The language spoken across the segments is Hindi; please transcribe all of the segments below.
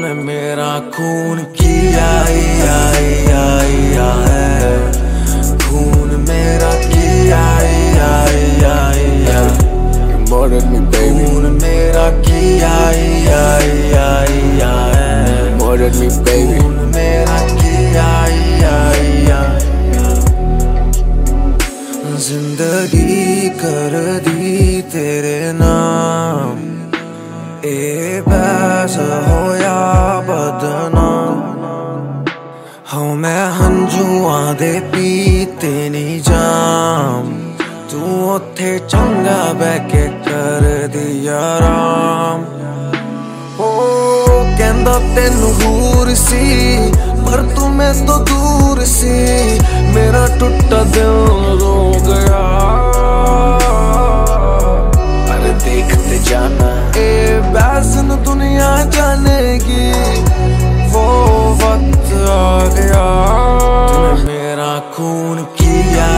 तूने मेरा खून किया है, खून मेरा किया You murdered me, baby. खून मेरा किया है, Murdered me, baby. खून मेरा किया। जिंदगी कर दी तेरे नाम, ए बैस हो या बदनाम, हो मैं हंजुआं दे पीते नहीं जाम, तू उत्थे चंगा बह के कर दिया राम। ओ कहंदा तेनू हूर सी पर तू मैं तो दूर सी, मेरा टुटा दिल रो गया। अरे देखते जाना ए बैसन दुनिया जानेगी, वो वक्त आ गया। तूने मेरा खून किया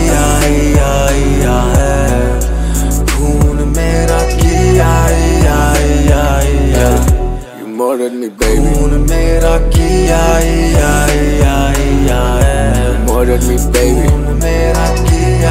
है, खून मेरा किया है, You murdered me, baby. खून मेरा किया है, Murdered me, baby. खून मेरा किया।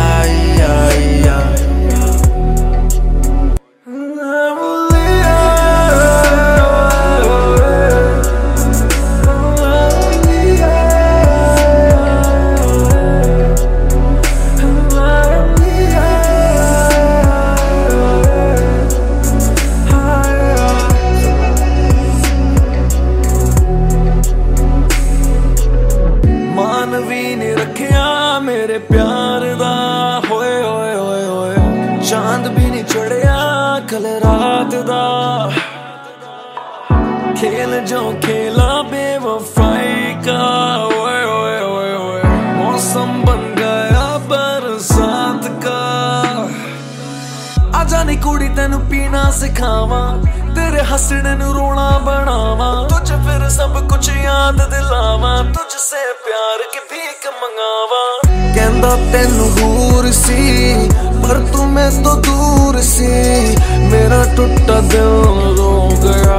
मानवी ने रखिया मेरे प्यार दा, होए होए होए होए चांद भी नहीं चढ़िया कल रात दा। खेल जो खेला बेवफाई का, ओए ओए ओए ओए मौसम बन गया बरसात का। आजा नी कुड़ी तेनू पीना सिखावा, तेरे हंसने नू रोना बनावा, तुझे फिर सब कुछ याद दिलावा, तुझसे प्यार की भीख मंगावा। कहंदा तेनू हूर सी पर तू मैं तो दूर सी, मेरा टुटा दिल रो गया।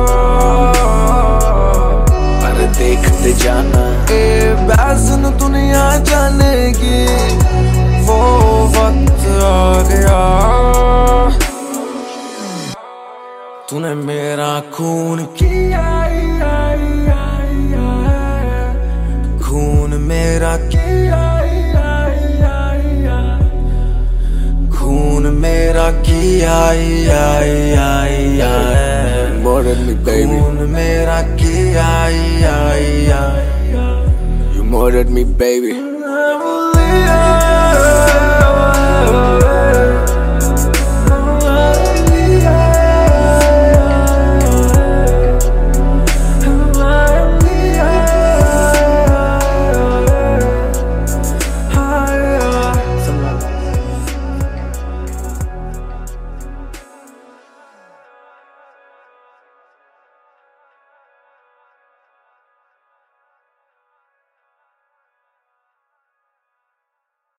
अरे देखते जाना ए बैसन दुनिया जानेगी, वो वक्त आ गया। तूने मेरा खून किया है, खून मेरा किया है, खून मेरा किया है, Murdered me, baby. खून मेरा किया है। You murdered me, baby. I believe